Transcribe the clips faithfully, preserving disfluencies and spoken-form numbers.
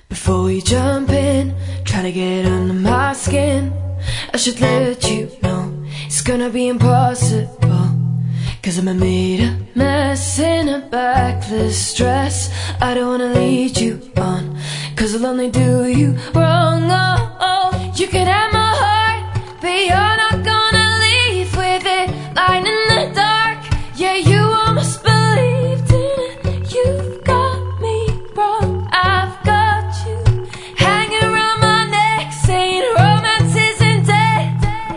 Before we jump in, try to get under my skin, I should let you know it's gonna be impossible. Cause I'm a made up mess in a backless dress. I don't wanna lead you on, cause I'll only do you wrong. Oh, oh, you can have my heart, but you're not gonna leave with it lying in the dark. Yeah, you almost believed in it. You've got me wrong. I've got you hanging around my neck, saying romance isn't dead.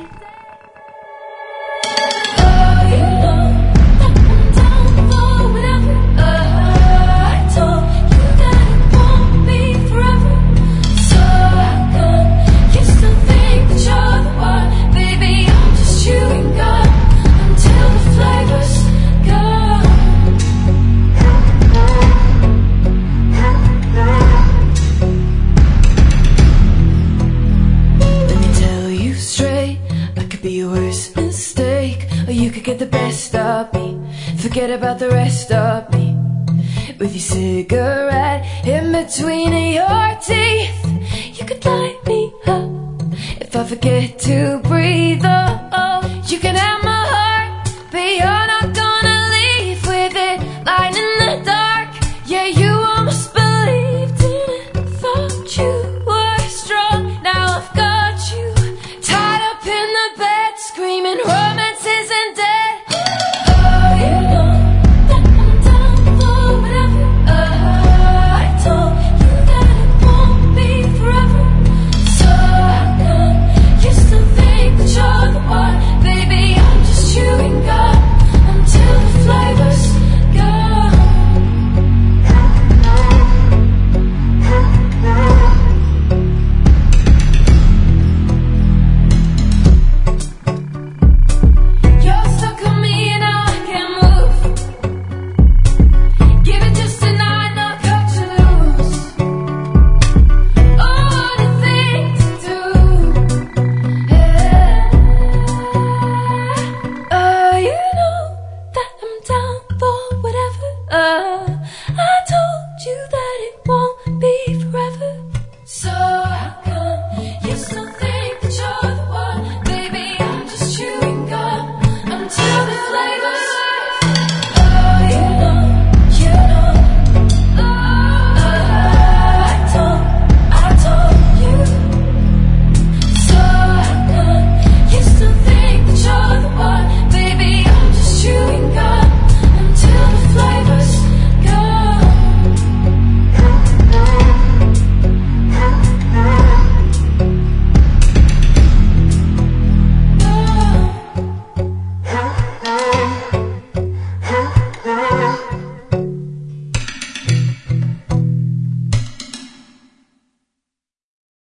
Oh, you know that I'm down for whatever. Oh, I told you that it won't be forever. So how come you still think that you're the one? Baby, I'm just chewing gum until the flavor's gone. Let me tell you straight, I could be your worst mistake, or you could get the best of me. Forget about the rest of me. With your cigarette in between your teeth, you could light me up if I forget to breathe. Oh,